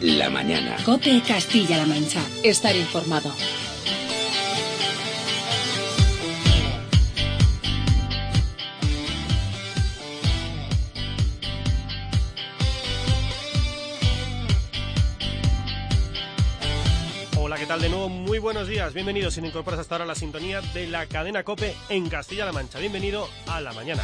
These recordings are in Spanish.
la mañana. COPE Castilla-La Mancha. Estar informado. Hola, ¿qué tal? De nuevo, muy buenos días. Bienvenidos, si te incorporas hasta ahora a la sintonía de la cadena COPE en Castilla-La Mancha. Bienvenido a la mañana.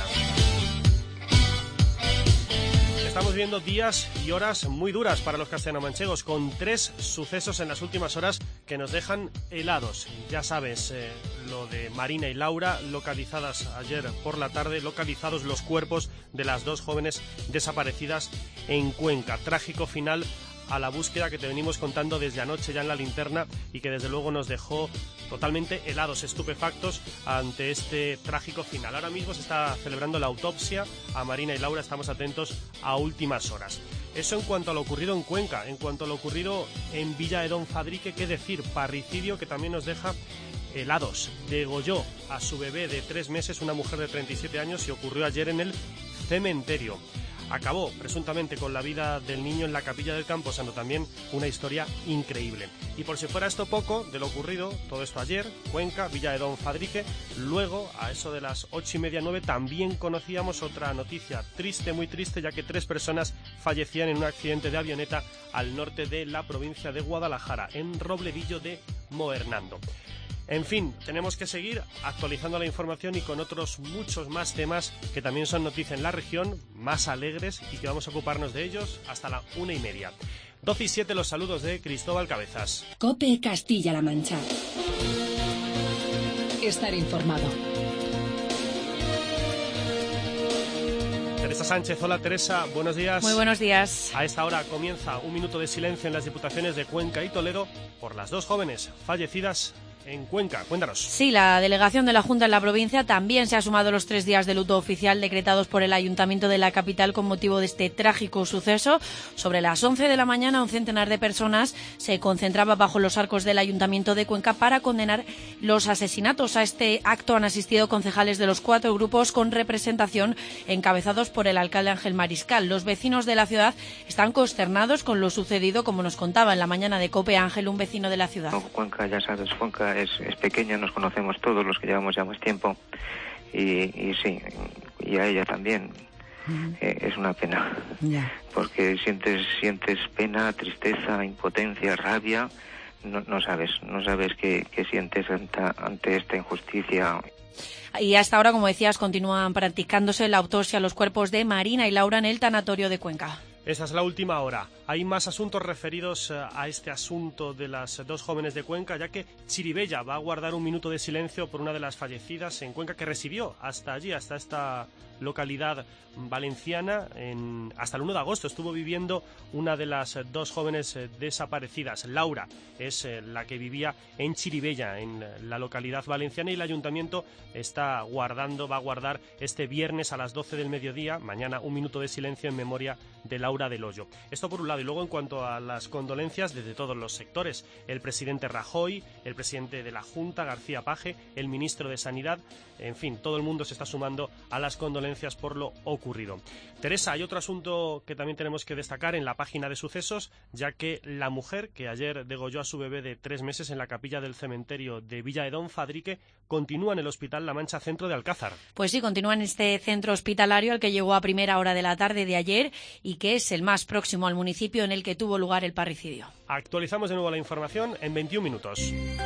Estamos viendo días y horas muy duras para los castellanomanchegos, con 3 sucesos en las últimas horas que nos dejan helados. Ya sabes, lo de Marina y Laura, localizadas ayer por la tarde, localizados los cuerpos de las 2 jóvenes desaparecidas en Cuenca. Trágico final a la búsqueda que te venimos contando desde anoche ya en la linterna y que desde luego nos dejó totalmente helados, estupefactos ante este trágico final. Ahora mismo se está celebrando la autopsia a Marina y Laura, estamos atentos a últimas horas. Eso en cuanto a lo ocurrido en Cuenca. En cuanto a lo ocurrido en Villa de Don Fadrique, qué decir, parricidio que también nos deja helados. Degolló a su bebé de 3 meses, una mujer de 37 años, y ocurrió ayer en el cementerio. Acabó presuntamente con la vida del niño en la capilla del Camposanto, también una historia increíble. Y por si fuera esto poco de lo ocurrido, todo esto ayer, Cuenca, Villa de Don Fadrique, luego a eso de las 8:30, 9, también conocíamos otra noticia triste, muy triste, ya que 3 personas fallecían en un accidente de avioneta al norte de la provincia de Guadalajara, en Robledillo de Moernando. En fin, tenemos que seguir actualizando la información y con otros muchos más temas que también son noticia en la región, más alegres, y que vamos a ocuparnos de ellos hasta la 1:30. 12:07, los saludos de Cristóbal Cabezas. COPE Castilla-La Mancha. Estar informado. Teresa Sánchez, hola Teresa, buenos días. Muy buenos días. A esta hora comienza un minuto de silencio en las diputaciones de Cuenca y Toledo por las 2 jóvenes fallecidas en Cuenca. Cuéntanos. Sí, la delegación de la Junta en la provincia también se ha sumado a los 3 días de luto oficial decretados por el Ayuntamiento de la capital con motivo de este trágico suceso. Sobre las 11 de la mañana, un centenar de personas se concentraba bajo los arcos del Ayuntamiento de Cuenca para condenar los asesinatos. A este acto han asistido concejales de los 4 grupos con representación encabezados por el alcalde Ángel Mariscal. Los vecinos de la ciudad están consternados con lo sucedido, como nos contaba en la mañana de COPE Ángel, un vecino de la ciudad. Cuenca, ya sabes, Cuenca es pequeña, nos conocemos todos los que llevamos ya más tiempo y sí, y a ella también. Es una pena, porque sientes pena, tristeza, impotencia, rabia, no sabes qué sientes ante esta injusticia. Y hasta ahora, como decías, continúan practicándose la autopsia a los cuerpos de Marina y Laura en el tanatorio de Cuenca. Esa es la última hora. Hay más asuntos referidos a este asunto de las 2 jóvenes de Cuenca, ya que Chirivella va a guardar un minuto de silencio por una de las fallecidas en Cuenca, que residió hasta allí, hasta esta localidad valenciana, hasta el 1 de agosto estuvo viviendo una de las 2 jóvenes desaparecidas. Laura es la que vivía en Chirivella, en la localidad valenciana, y el ayuntamiento va a guardar este viernes a las 12 del mediodía, mañana, un minuto de silencio en memoria de Laura del Hoyo. Esto por un lado. Y luego, en cuanto a las condolencias desde todos los sectores, el presidente Rajoy, el presidente de la Junta, García Page, el ministro de Sanidad, en fin, todo el mundo se está sumando a las condolencias por lo ocurrido. Teresa, hay otro asunto que también tenemos que destacar en la página de sucesos, ya que la mujer que ayer degolló a su bebé de 3 meses en la capilla del cementerio de Villa de Don Fadrique continúa en el Hospital La Mancha Centro de Alcázar. Pues sí, continúa en este centro hospitalario al que llegó a primera hora de la tarde de ayer y que es el más próximo al municipio en el que tuvo lugar el parricidio. Actualizamos de nuevo la información en 21 minutos.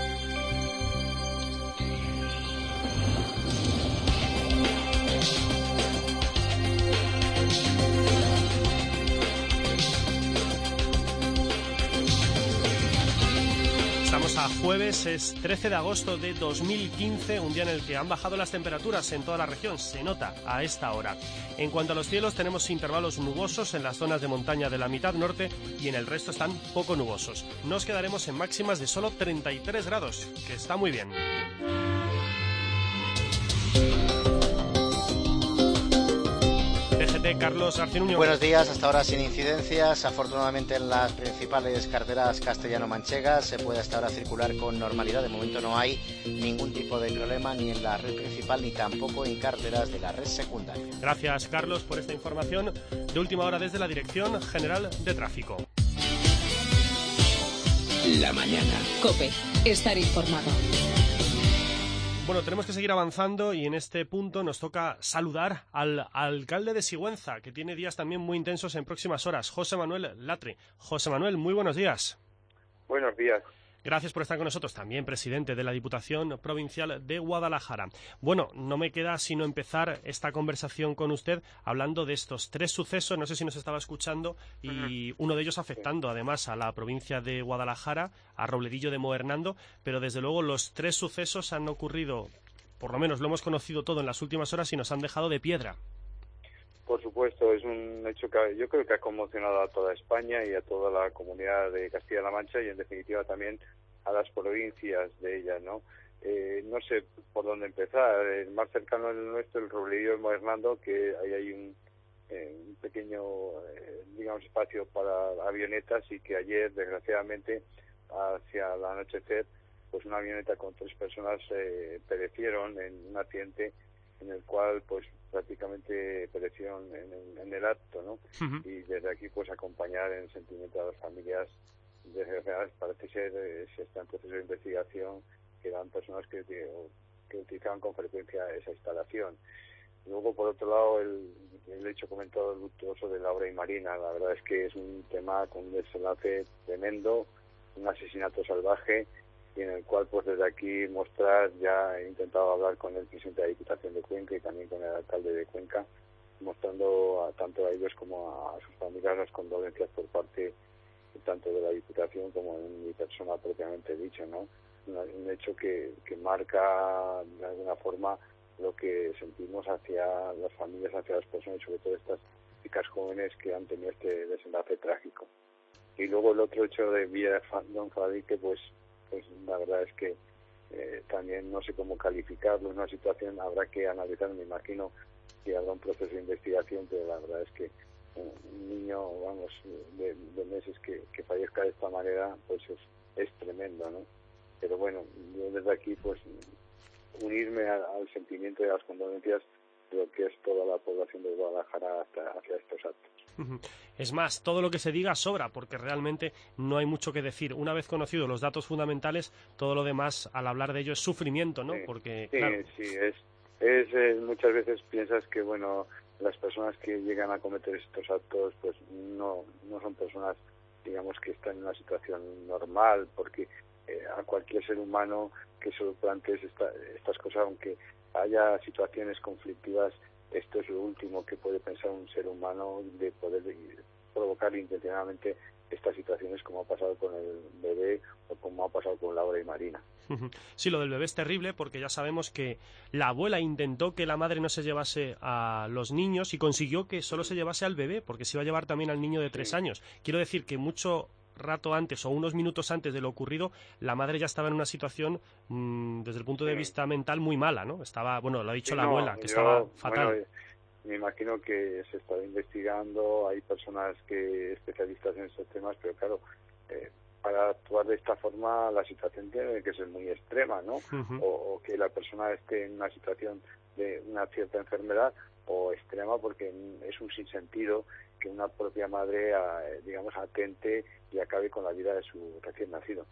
Estamos a jueves, es 13 de agosto de 2015, un día en el que han bajado las temperaturas en toda la región, se nota a esta hora. En cuanto a los cielos, tenemos intervalos nubosos en las zonas de montaña de la mitad norte y en el resto están poco nubosos. Nos quedaremos en máximas de solo 33 grados, que está muy bien. Carlos García Nuño. Buenos días, hasta ahora sin incidencias. Afortunadamente en las principales carreteras castellano-manchegas se puede hasta ahora circular con normalidad. De momento no hay ningún tipo de problema ni en la red principal ni tampoco en carreteras de la red secundaria. Gracias, Carlos, por esta información de última hora desde la Dirección General de Tráfico. la mañana. COPE, estar informado. Bueno, tenemos que seguir avanzando y en este punto nos toca saludar al alcalde de Sigüenza, que tiene días también muy intensos en próximas horas, José Manuel Latre. José Manuel, muy buenos días. Buenos días. Gracias por estar con nosotros, también presidente de la Diputación Provincial de Guadalajara. Bueno, no me queda sino empezar esta conversación con usted hablando de estos 3 sucesos, no sé si nos estaba escuchando, y uno de ellos afectando además a la provincia de Guadalajara, a Robledillo de Moernando, pero desde luego los 3 sucesos han ocurrido, por lo menos lo hemos conocido todo en las últimas horas y nos han dejado de piedra. Por supuesto, es un hecho que yo creo que ha conmocionado a toda España y a toda la comunidad de Castilla-La Mancha y en definitiva también a las provincias de ella, ¿no? No sé por dónde empezar. El más cercano al nuestro, el Robledillo de Moernando, que ahí hay un pequeño, digamos, espacio para avionetas y que ayer, desgraciadamente, hacia el anochecer, pues una avioneta con 3 personas perecieron en un accidente en el cual pues prácticamente perecieron en el acto, ¿no? Y desde aquí pues acompañar en sentimiento a las familias desgraciadas. Parece ser, se está en proceso de investigación, que eran personas que utilizaban con frecuencia esa instalación. Luego, por otro lado, el hecho comentado luctuoso de Laura y Marina. La verdad es que es un tema con un desenlace tremendo, un asesinato salvaje, y en el cual pues desde aquí mostrar, ya he intentado hablar con el presidente de la Diputación de Cuenca y también con el alcalde de Cuenca, mostrando tanto a ellos como a sus familias las condolencias por parte tanto de la Diputación como en mi persona propiamente dicho, ¿no? Un hecho que marca de alguna forma lo que sentimos hacia las familias, hacia las personas y sobre todo estas chicas jóvenes que han tenido este desenlace trágico. Y luego el otro hecho de Villa de Don Fadrique, pues la verdad es que también no sé cómo calificarlo, es una situación, habrá que analizar, me imagino que habrá un proceso de investigación, pero la verdad es que un niño, vamos, de meses que fallezca de esta manera, pues es tremendo, ¿no? Pero bueno, yo desde aquí, pues, unirme al sentimiento de las condolencias de lo que es toda la población de Guadalajara hacia estos actos. Es más, todo lo que se diga sobra, porque realmente no hay mucho que decir. Una vez conocidos los datos fundamentales, todo lo demás, al hablar de ello, es sufrimiento, ¿no? Sí, porque, sí, claro... sí, muchas veces piensas que, bueno, las personas que llegan a cometer estos actos, pues no son personas, digamos, que están en una situación normal, porque a cualquier ser humano que se lo plantees estas cosas, aunque haya situaciones conflictivas, esto es lo último que puede pensar un ser humano, de poder provocar intencionadamente estas situaciones, como ha pasado con el bebé o como ha pasado con Laura y Marina. Sí, lo del bebé es terrible porque ya sabemos que la abuela intentó que la madre no se llevase a los niños y consiguió que solo se llevase al bebé, porque se iba a llevar también al niño de 3 años. Quiero decir que mucho rato antes o unos minutos antes de lo ocurrido, la madre ya estaba en una situación desde el punto de vista mental muy mala, ¿no? Estaba, bueno, lo ha dicho la abuela, que estaba fatal. Bueno, me imagino que se está investigando, hay personas especialistas en estos temas, pero claro, para actuar de esta forma la situación tiene que ser muy extrema, ¿no? O que la persona esté en una situación de una cierta enfermedad, o extrema porque es un sinsentido que una propia madre, digamos, atente y acabe con la vida de su recién nacido.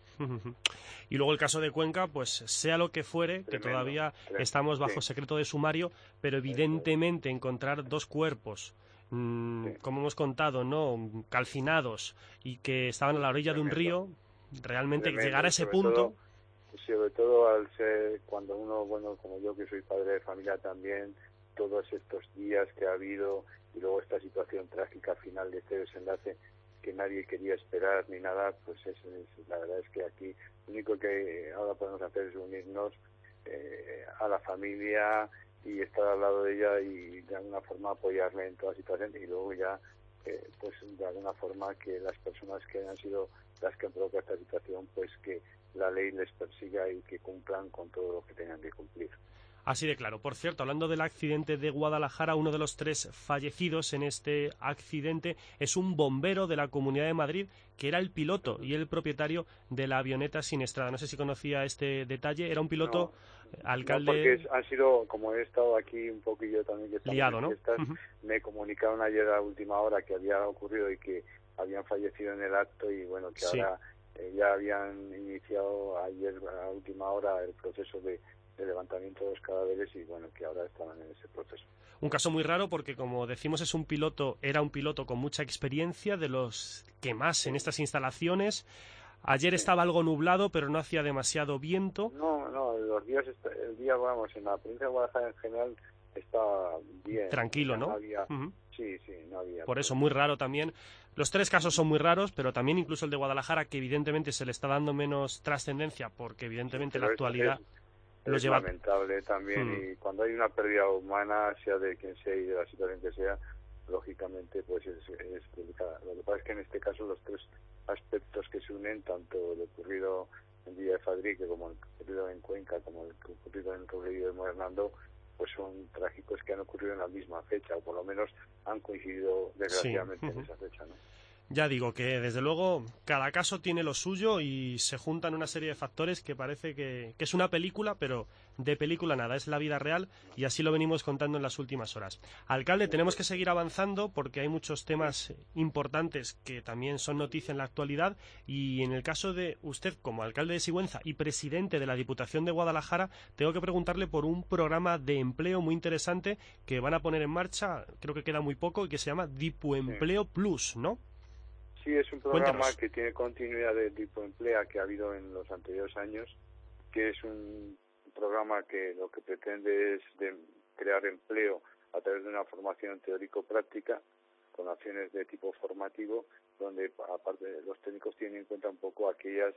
Y luego el caso de Cuenca, pues sea lo que fuere, que todavía estamos bajo secreto de sumario, pero evidentemente encontrar 2 cuerpos, como hemos contado, ¿no?, calcinados y que estaban a la orilla de un río, realmente llegar a ese punto... Sobre todo al ser, cuando uno, bueno, como yo que soy padre de familia también, todos estos días que ha habido y luego esta situación trágica final de este desenlace que nadie quería esperar ni nada, pues la verdad es que aquí lo único que ahora podemos hacer es unirnos a la familia y estar al lado de ella y de alguna forma apoyarle en toda situación y luego ya pues de alguna forma que las personas que hayan sido las que han provocado esta situación, pues que la ley les persiga y que cumplan con todo lo que tengan que cumplir. Así de claro. Por cierto, hablando del accidente de Guadalajara, uno de los 3 fallecidos en este accidente es un bombero de la Comunidad de Madrid, que era el piloto y el propietario de la avioneta siniestrada. No sé si conocía este detalle. Era un piloto, alcalde... No, porque han sido, como he estado aquí un poquillo también, que liado, ¿no? Me comunicaron ayer a última hora que había ocurrido y que habían fallecido en el acto y bueno, que ahora ya habían iniciado ayer a última hora el proceso de levantamiento de los cadáveres y bueno, que ahora estaban en ese proceso. Un caso muy raro porque, como decimos, era un piloto con mucha experiencia, de los que más en estas instalaciones. Ayer estaba algo nublado, pero no hacía demasiado viento. No, el día, vamos, en la provincia de Guadalajara en general está bien. Tranquilo, ¿no? No había, sí, no había. Por eso, muy raro también. Los tres casos son muy raros, pero también incluso el de Guadalajara, que evidentemente se le está dando menos trascendencia, porque evidentemente la actualidad es lamentable también, y cuando hay una pérdida humana, sea de quien sea y de la situación que sea, lógicamente pues es delicada. Lo que pasa es que en este caso los tres aspectos que se unen, tanto lo ocurrido en Villa de Fadrique como el ocurrido en Cuenca, como el ocurrido en Robledo de Hernando, pues son trágicos que han ocurrido en la misma fecha, o por lo menos han coincidido desgraciadamente en esa fecha, ¿no? Ya digo que, desde luego, cada caso tiene lo suyo y se juntan una serie de factores que parece que es una película, pero de película nada, es la vida real y así lo venimos contando en las últimas horas. Alcalde, tenemos que seguir avanzando porque hay muchos temas importantes que también son noticia en la actualidad y en el caso de usted, como alcalde de Sigüenza y presidente de la Diputación de Guadalajara, tengo que preguntarle por un programa de empleo muy interesante que van a poner en marcha, creo que queda muy poco, y que se llama Dipuempleo Plus, ¿no? Sí, es un programa Cuéntanos. que tiene continuidad del tipo emplea que ha habido en los anteriores años, que es un programa que lo que pretende es crear empleo a través de una formación teórico-práctica con acciones de tipo formativo, donde aparte los técnicos tienen en cuenta un poco aquellas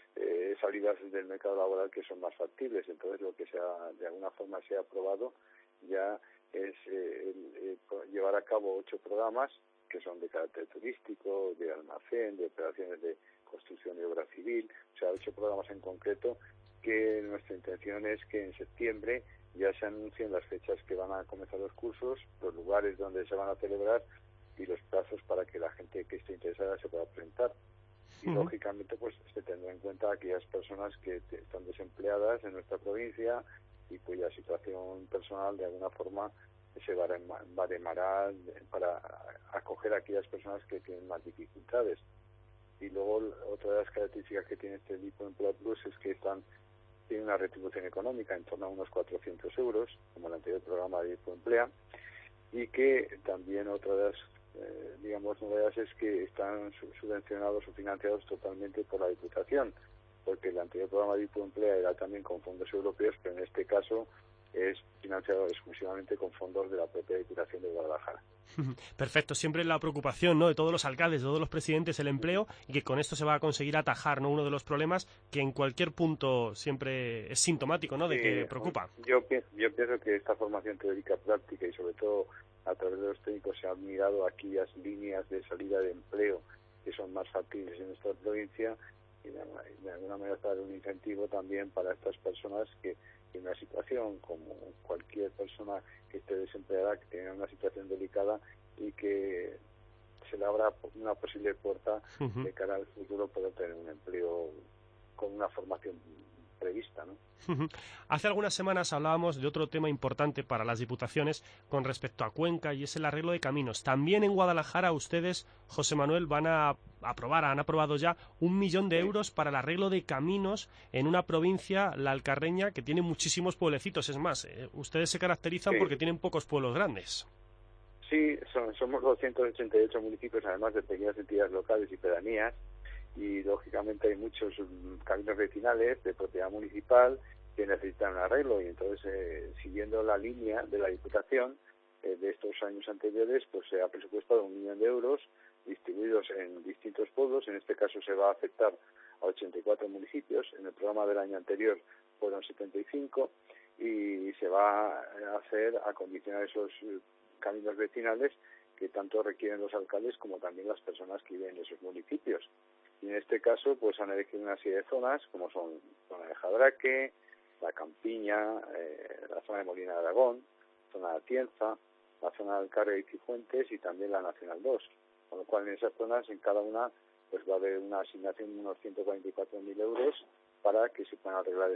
salidas del mercado laboral que son más factibles. Entonces lo que de alguna forma se ha aprobado ya es llevar a cabo 8 programas que son de carácter turístico, de almacén, de operaciones de construcción y obra civil, o sea, 8 programas en concreto, que nuestra intención es que en septiembre ya se anuncien las fechas que van a comenzar los cursos, los lugares donde se van a celebrar y los plazos para que la gente que esté interesada se pueda presentar. Y lógicamente pues se tendrá en cuenta aquellas personas que están desempleadas en nuestra provincia y cuya situación personal de alguna forma se baremará para acoger a aquellas personas que tienen más dificultades. Y luego otra de las características que tiene este tipo de Empleo Plus es que tiene una retribución económica en torno a unos 400 euros, como el anterior programa de Emplea, y que también otra de las novedades es que están subvencionados o financiados totalmente por la Diputación, porque el anterior programa de Emplea era también con fondos europeos, pero en este caso es financiado exclusivamente con fondos de la propia Diputación de Guadalajara. Perfecto, siempre la preocupación, ¿no?, de todos los alcaldes, de todos los presidentes, el empleo, y que con esto se va a conseguir atajar, ¿no?, uno de los problemas que en cualquier punto siempre es sintomático, ¿no?, de que preocupa. Yo pienso que esta formación teórica práctica y sobre todo a través de los técnicos se han mirado aquellas líneas de salida de empleo que son más factibles en nuestra provincia y de alguna manera dar un incentivo también para estas personas que en una situación como cualquier persona que esté desempleada, que tenga una situación delicada y que se le abra una posible puerta de cara al futuro poder tener un empleo con una formación prevista, ¿no? Hace algunas semanas hablábamos de otro tema importante para las diputaciones con respecto a Cuenca y es el arreglo de caminos. También en Guadalajara ustedes, José Manuel, han aprobado ya 1 millón de euros para el arreglo de caminos en una provincia, la Alcarreña, que tiene muchísimos pueblecitos. Es más, ustedes se caracterizan porque tienen pocos pueblos grandes. Sí, somos 288 municipios, además de pequeñas entidades locales y pedanías, y lógicamente hay muchos caminos vecinales de propiedad municipal que necesitan un arreglo y entonces siguiendo la línea de la Diputación de estos años anteriores pues se ha presupuestado 1 millón de euros distribuidos en distintos pueblos. En este caso se va a afectar a 84 municipios, en el programa del año anterior fueron 75 y se va a hacer acondicionar esos caminos vecinales que tanto requieren los alcaldes como también las personas que viven en esos municipios. Y en este caso pues han elegido una serie de zonas como son zona de Jadraque, la Campiña, la zona de Molina de Aragón, zona de Atienza, la zona de Alcarre y Cifuentes y también la Nacional 2. Con lo cual en esas zonas en cada una pues va a haber una asignación de unos 144.000 euros para que se puedan arreglar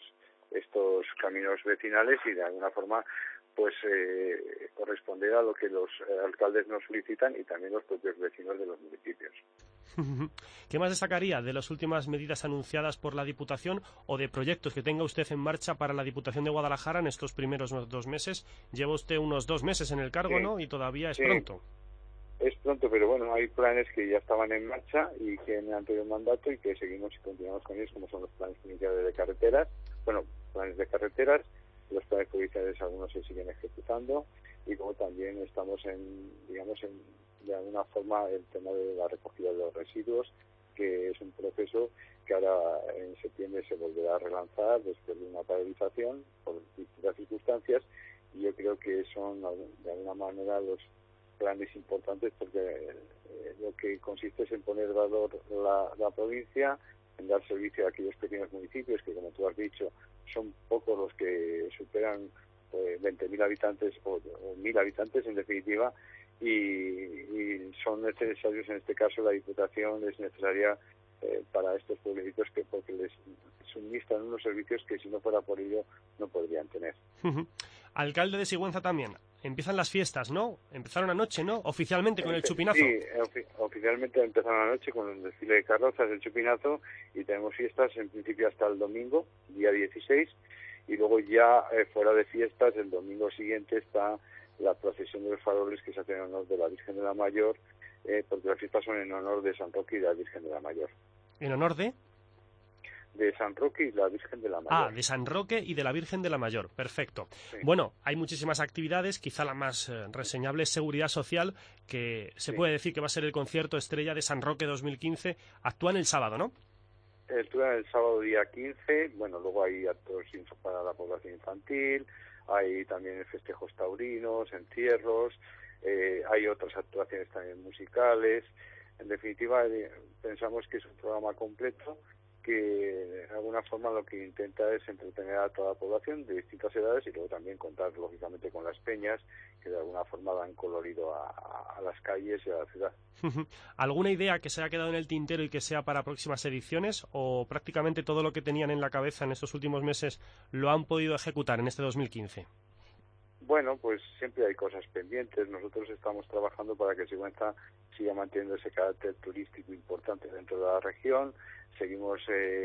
estos caminos vecinales y de alguna forma pues corresponder a lo que los alcaldes nos solicitan y también los propios vecinos de los municipios. ¿Qué más destacaría de las últimas medidas anunciadas por la Diputación o de proyectos que tenga usted en marcha para la Diputación de Guadalajara en estos primeros 2 meses? Lleva usted unos 2 meses en el cargo, ¿no? Y todavía es pronto. Es pronto, pero bueno, hay planes que ya estaban en marcha y que en el anterior mandato y que seguimos y continuamos con ellos, como son los planes provinciales de carreteras. Bueno, planes de carreteras, los planes provinciales algunos se siguen ejecutando y como también estamos de alguna forma el tema de la recogida de los residuos, que es un proceso que ahora en septiembre se volverá a relanzar después de una paralización por distintas circunstancias, y yo creo que son de alguna manera los planes importantes, porque lo que consiste es en poner valor la provincia, en dar servicio a aquellos pequeños municipios que, como tú has dicho, son pocos los que superan 20.000 habitantes o 1.000 habitantes en definitiva, y son necesarios, en este caso la Diputación es necesaria para estos pueblecitos, porque les suministran unos servicios que si no fuera por ello no podrían tener. Alcalde de Sigüenza también. Empiezan las fiestas, ¿no? Empezaron anoche, ¿no? Oficialmente con el chupinazo. Sí, oficialmente empezaron anoche con el desfile de carrozas, el chupinazo, y tenemos fiestas en principio hasta el domingo, día 16, y luego ya fuera de fiestas, el domingo siguiente está la procesión de los faroles que se hace en honor de la Virgen de la Mayor, porque las fiestas son en honor de San Roque y de la Virgen de la Mayor. ¿En honor de? De San Roque y la Virgen de la Mayor. Ah, de San Roque y de la Virgen de la Mayor, perfecto. Sí. Bueno, hay muchísimas actividades, quizá la más reseñable es Seguridad Social, que se puede decir que va a ser el concierto estrella de San Roque 2015, actúan el sábado, ¿no? Actúan el sábado día 15, bueno, luego hay actos para la población infantil, hay también festejos taurinos, entierros, hay otras actuaciones también musicales. En definitiva, pensamos que es un programa completo que de alguna forma lo que intenta es entretener a toda la población de distintas edades y luego también contar lógicamente con las peñas que de alguna forma dan colorido a las calles y a la ciudad. ¿Alguna idea que se haya quedado en el tintero y que sea para próximas ediciones, o prácticamente todo lo que tenían en la cabeza en estos últimos meses lo han podido ejecutar en este 2015? Bueno, pues siempre hay cosas pendientes. Nosotros estamos trabajando para que Sigüenza siga manteniendo ese carácter turístico importante dentro de la región. Seguimos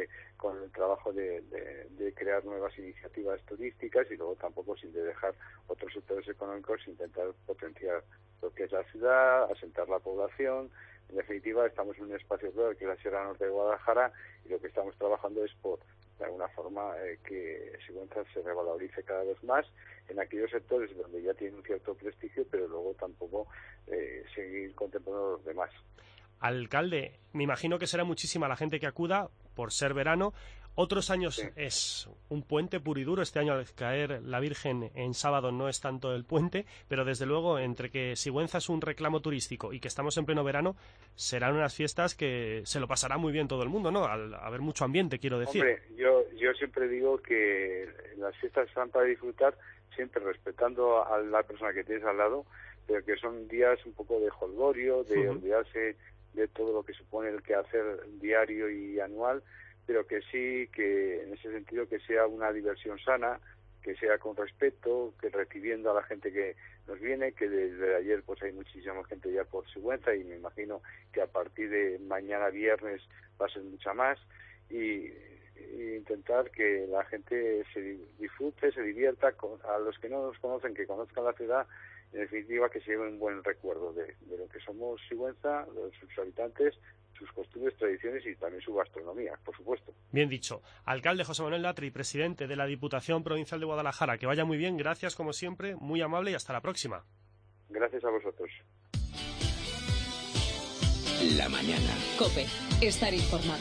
con el trabajo de crear nuevas iniciativas turísticas y luego tampoco sin dejar otros sectores económicos, intentar potenciar lo que es la ciudad, asentar la población. En definitiva, estamos en un espacio rural que es la Sierra Norte de Guadalajara y lo que estamos trabajando es por, de alguna forma, que Sigüenza se revalorice cada vez más en aquellos sectores donde ya tiene un cierto prestigio, pero luego tampoco seguir contemplando a los demás. Alcalde, me imagino que será muchísima la gente que acuda por ser verano. Otros años es un puente puro y duro. Este año, al caer la Virgen en sábado, no es tanto el puente, pero desde luego, entre que Sigüenza es un reclamo turístico y que estamos en pleno verano, serán unas fiestas que se lo pasará muy bien todo el mundo, ¿no? Al haber mucho ambiente, quiero decir. Hombre, yo siempre digo que las fiestas están para disfrutar, siempre respetando a la persona que tienes al lado, pero que son días un poco de jolgorio, de olvidarse de todo lo que supone el quehacer diario y anual, pero que sí, que en ese sentido que sea una diversión sana, que sea con respeto, que recibiendo a la gente que nos viene, que desde ayer pues hay muchísima gente ya por Sigüenza y me imagino que a partir de mañana viernes va a ser mucha más, y intentar que la gente se disfrute, se divierta, a los que no nos conocen, que conozcan la ciudad, en definitiva que se lleven un buen recuerdo de lo que somos Sigüenza, de sus habitantes, sus costumbres, tradiciones y también su gastronomía, por supuesto. Bien dicho. Alcalde José Manuel Latri, presidente de la Diputación Provincial de Guadalajara, que vaya muy bien, gracias como siempre, muy amable y hasta la próxima. Gracias a vosotros. La mañana. COPE. Estar informado.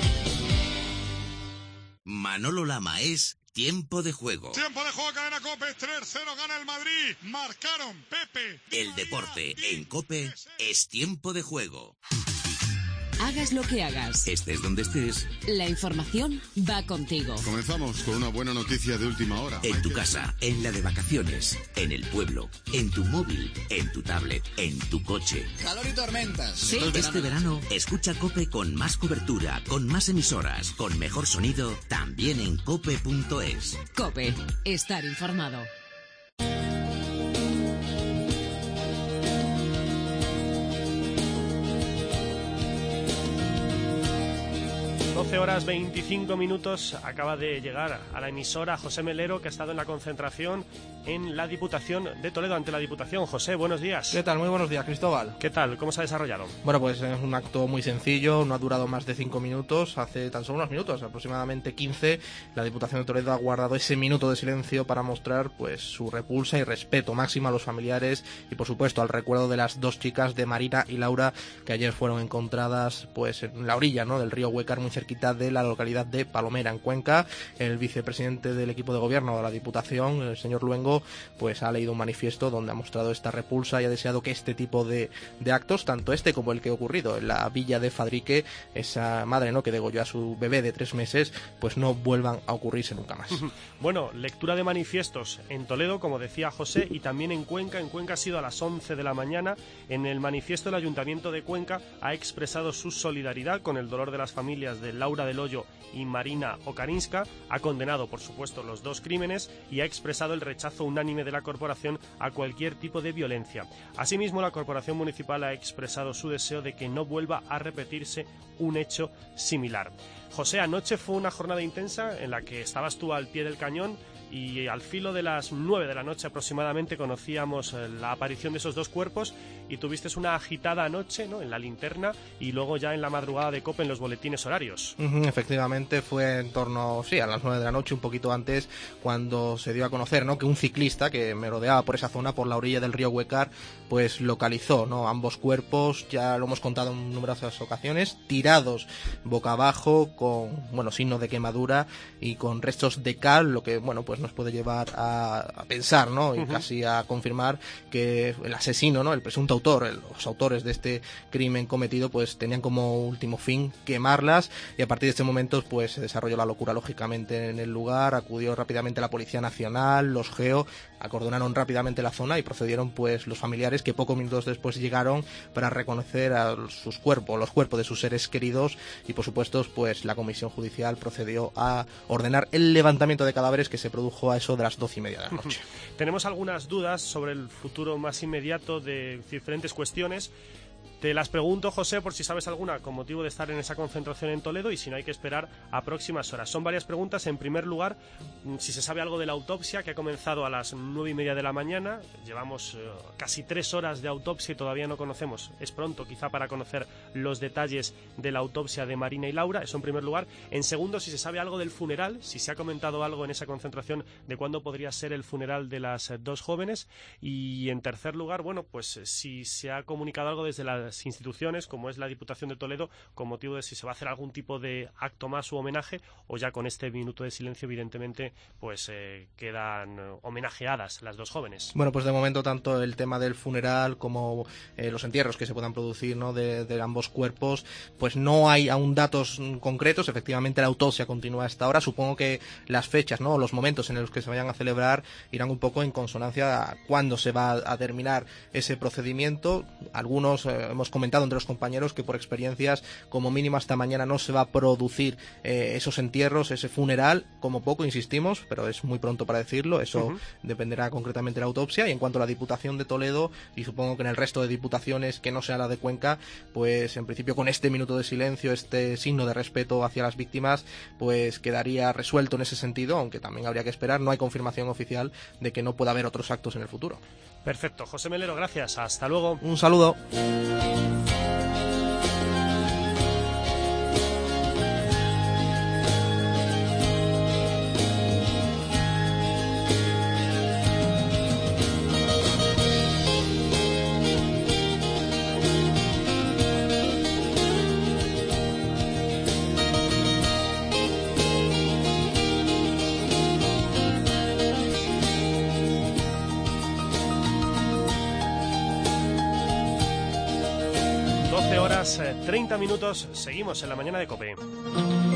Manolo Lama es Tiempo de Juego. Tiempo de juego, cadena COPE, 3-0 gana el Madrid. Marcaron Pepe. El deporte en COPE es Tiempo de Juego. Hagas lo que hagas. Estés donde estés. La información va contigo. Comenzamos con una buena noticia de última hora. En tu casa, en la de vacaciones, en el pueblo, en tu móvil, en tu tablet, en tu coche. Calor y tormentas. Sí. Este verano, escucha COPE con más cobertura, con más emisoras, con mejor sonido, también en cope.es. COPE. Estar informado. 12 horas 25 minutos, acaba de llegar a la emisora José Melero, que ha estado en la concentración en la Diputación de Toledo, ante la Diputación. José, buenos días. ¿Qué tal? Muy buenos días, Cristóbal. ¿Qué tal? ¿Cómo se ha desarrollado? Bueno, pues es un acto muy sencillo, no ha durado más de 5 minutos, hace tan solo unos minutos, aproximadamente 15, la Diputación de Toledo ha guardado ese minuto de silencio para mostrar pues su repulsa y respeto máximo a los familiares y por supuesto al recuerdo de las dos chicas, de Marina y Laura, que ayer fueron encontradas pues en la orilla, ¿no?, del río Huécar, muy cerquita de la localidad de Palomera, en Cuenca. El vicepresidente del equipo de gobierno de la Diputación, el señor Luengo, pues ha leído un manifiesto donde ha mostrado esta repulsa y ha deseado que este tipo de actos, tanto este como el que ha ocurrido en la villa de Fadrique, esa madre, ¿no?, que degolló a su bebé de 3 meses, pues no vuelvan a ocurrirse nunca más. Bueno, lectura de manifiestos en Toledo, como decía José, y también en Cuenca. En Cuenca ha sido a las 11 de la mañana. En el manifiesto, el Ayuntamiento de Cuenca ha expresado su solidaridad con el dolor de las familias de Laura del Hoyo y Marina Okarinska, ha condenado, por supuesto, los dos crímenes y ha expresado el rechazo unánime de la corporación a cualquier tipo de violencia. Asimismo, la corporación municipal ha expresado su deseo de que no vuelva a repetirse un hecho similar. José, anoche fue una jornada intensa en la que estabas tú al pie del cañón y al filo de las 9 de la noche aproximadamente conocíamos la aparición de esos dos cuerpos y tuviste una agitada noche, ¿no?, en la linterna y luego ya en la madrugada de COPE en los boletines horarios. Efectivamente, fue en torno, a las 9 de la noche, un poquito antes, cuando se dio a conocer, ¿no?, que un ciclista que merodeaba por esa zona, por la orilla del río Huécar, pues localizó, ¿no?, ambos cuerpos, ya lo hemos contado en numerosas ocasiones, tirados boca abajo, con, signo de quemadura y con restos de cal, lo que, pues nos puede llevar a pensar, ¿no?, y casi a confirmar que el asesino, ¿no?, el presunto autor, los autores de este crimen cometido, pues tenían como último fin quemarlas, y a partir de este momento pues se desarrolló la locura lógicamente en el lugar. Acudió rápidamente la Policía Nacional, los GEO, acordonaron rápidamente la zona y procedieron pues los familiares, que pocos minutos después llegaron para reconocer a los cuerpos de sus seres queridos, y por supuesto pues la Comisión Judicial procedió a ordenar el levantamiento de cadáveres, que se produjo a eso de las 12:30 de la noche. Tenemos algunas dudas sobre el futuro más inmediato de diferentes cuestiones. Te las pregunto, José, por si sabes alguna con motivo de estar en esa concentración en Toledo y si no hay que esperar a próximas horas. Son varias preguntas. En primer lugar, si se sabe algo de la autopsia, que ha comenzado a las 9:30 de la mañana. Llevamos casi 3 horas de autopsia y todavía no conocemos. Es pronto quizá para conocer los detalles de la autopsia de Marina y Laura. Eso en primer lugar. En segundo, si se sabe algo del funeral, si se ha comentado algo en esa concentración de cuándo podría ser el funeral de las dos jóvenes. Y en tercer lugar, pues si se ha comunicado algo desde las instituciones, como es la Diputación de Toledo, con motivo de si se va a hacer algún tipo de acto más u homenaje, o ya con este minuto de silencio evidentemente pues quedan homenajeadas las dos jóvenes. Bueno, pues de momento tanto el tema del funeral como los entierros que se puedan producir, ¿no?, de ambos cuerpos, pues no hay aún datos concretos. Efectivamente la autopsia continúa hasta ahora. Supongo que las fechas, ¿no?, los momentos en los que se vayan a celebrar irán un poco en consonancia a cuándo se va a terminar ese procedimiento. Algunos hemos comentado entre los compañeros que por experiencias como mínimo hasta mañana no se va a producir esos entierros, ese funeral, como poco, insistimos, pero es muy pronto para decirlo. Eso dependerá concretamente de la autopsia. Y en cuanto a la Diputación de Toledo, y supongo que en el resto de diputaciones que no sea la de Cuenca, pues en principio con este minuto de silencio, este signo de respeto hacia las víctimas, pues quedaría resuelto en ese sentido, aunque también habría que esperar. No hay confirmación oficial de que no pueda haber otros actos en el futuro. Perfecto. José Melero, gracias. Hasta luego. Un saludo. Horas 30 minutos, seguimos en la mañana de COPE.